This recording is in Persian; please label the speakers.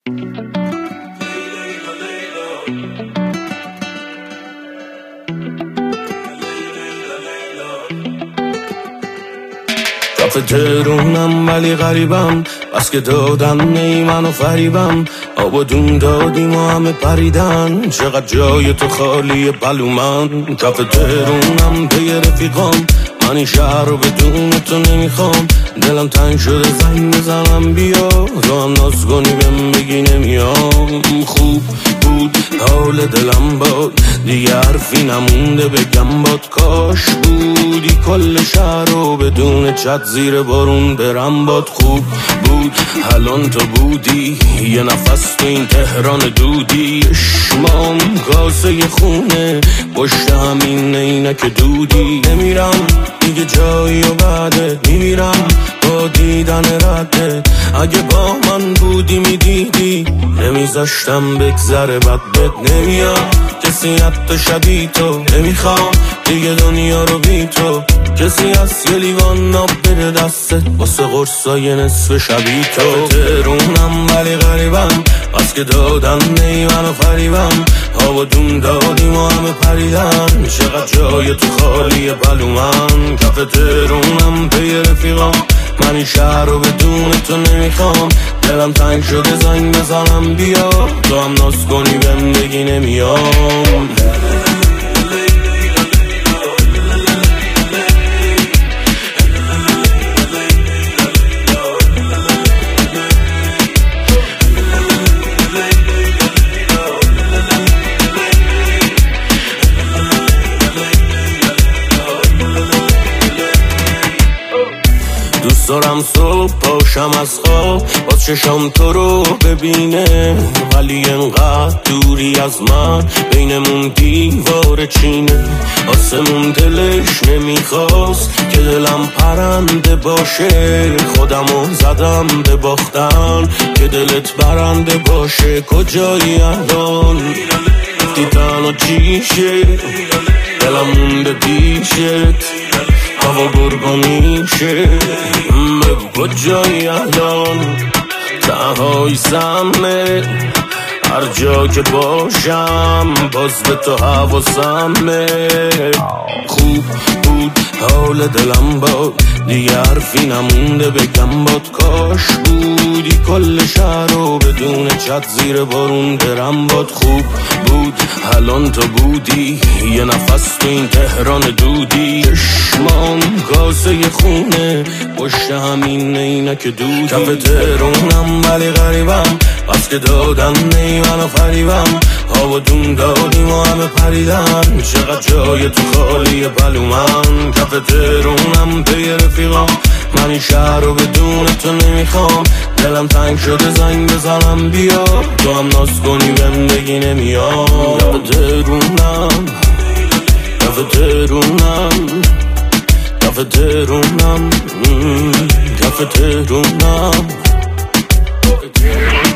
Speaker 1: کف تهرونم ولی غریبم، بس که دادن نی منو فریبم. آب و دون دادیم و همه پریدن، چقدر جای تو خالیه بلومن. کف تهرونم پی رفیقام، من این شهر رو بدون تو نمیخوام. دلم تنگ شده زنگ بزنم بیا، تو هم ناز کنی بهم بگی نمیام. خوب بود حال دلم باد، دیگه حرفی نمونده بگم باد. کاش بودی کل شهر رو بدون چت زیر بارون برم باد. خوب بود الان تو بودی، یه نفس تو این تهران دودی. اشمام کاسه خونه پشت همین عینک دودی. نمیرم دیگه جایی و بعده، میمیرم با دیدن رده. اگه با من بودی میدیدی، نمیذاشتم بگذره بد بد. نمیاد کسی حتی شبیه تو، نمیخوام دیگه دنیا رو بی تو. کسی از یه لیوان ناب بده دستت، واسه قرصای نصف شبیه تو. تهرونم ولی غریبم، بس که دادن نی منو فریبم. آب و دون دادیم و همه پریدن، چقدر جای تو خالیه بلومن. کف تهرونم پی رفیقام، من این شهر رو بدون تو نمیخوام. دلم تنگ شده زنگ بزنم بیا، تو هم ناز کنی بهم بگی نمیام. دوست دارم صبح پاشم از خواب، با چشم تو رو ببینه. ولی انقدر دوری از من، بینمون دیوار چینه. آسمون دلش نمیخواست که دلم پرنده باشه. خودمو زدم به باختن که دلت برنده باشه. کجایی الان گفتی تنها چیشه، دلم مونده پیشت، هوا گرگا میشه. بگو کجایی الان، تنهایی سمه. هر جا که باشم باز به تو حواسمه. خوب بود حال دلم باد، دیگه حرفی نمونده بگم باد. کاش بودی کل شهر رو بدون چت زیر بارون برم باد. خوب بود الان تو بودی، یه نفس تو این تهران دودی. اشمام کاسه خونه پشت همین عینک دودی. کف تهرونم ولی غریبم، بس که دادن نی منو فریبم. آب و دون دادیم و همه پریدن، چقدر جای تو خالیه بلومن. کف تهرونم پی رفیقام، من این شهر رو بدون تو نمیخوام. دلم تنگ شده زنگ بزنم بیا، تو هم ناز کنی بهم بگی نمیام. کف تهرونم، کف تهرونم، کف تهرونم، کف تهرونم.